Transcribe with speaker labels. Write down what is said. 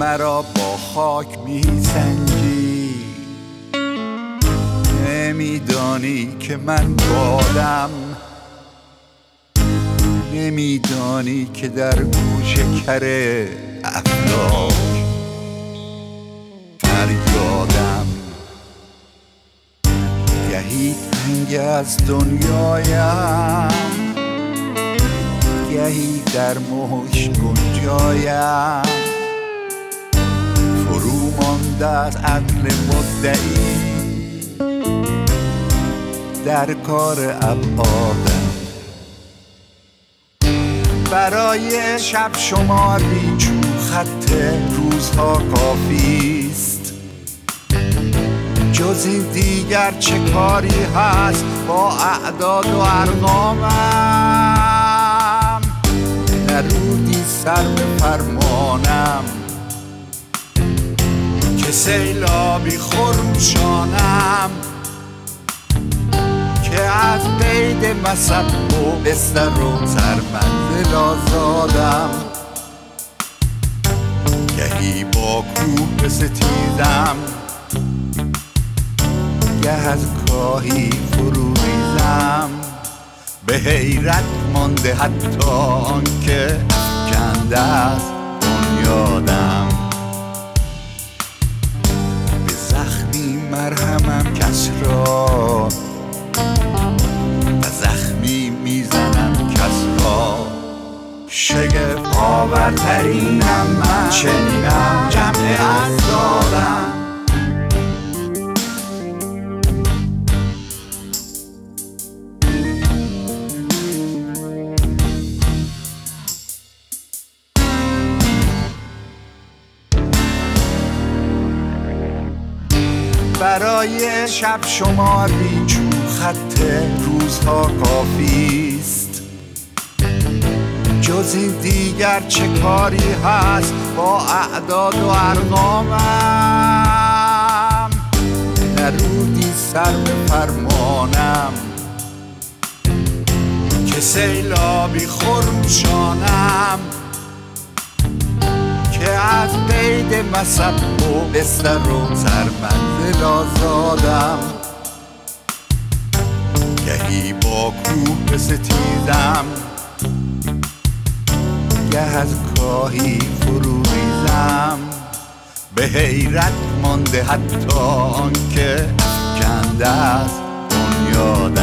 Speaker 1: مرا با خاک میسنجی، نمیدانی که من بادم، نمیدانی که در گوش کره افلاک فریادم. گهی تنگ از دنیایم، گهی در مشت گنجایم، فرو مانده از عقل مدعی در کار ابعادم. برای شب شمار بیچون خط روزها کافیست، جز این دیگر چه کاری هست با اعداد و ارقامم؟ نرودی سر به فرمانم که سیلابی خروشانم، که از قید مصب و بستر و سرمنزل آزادم. گهی با کوه بستیزم، گه از کاهی فرو ریزم، به حیرت مانده حتی آنکه کنده از بنیادم. به زخمی مرهمم کس را، به زخمی میزنم کس را. شگفت آورترینم من، چنینم جمع اعدادم. برای شب شمار بیچون خط روزها کافیست، جز این دیگر چه کاری هست با اعداد و ارقامم؟ نرودی سر به فرمانم که سیلابی خروشانم، که از قید مصب و بستر و سرمنزل آزادم. گهی با کوه بستیزم، گه از کاهی فرو ریزم، به حیرت مانده حتی آنکه کنده از بنیادم.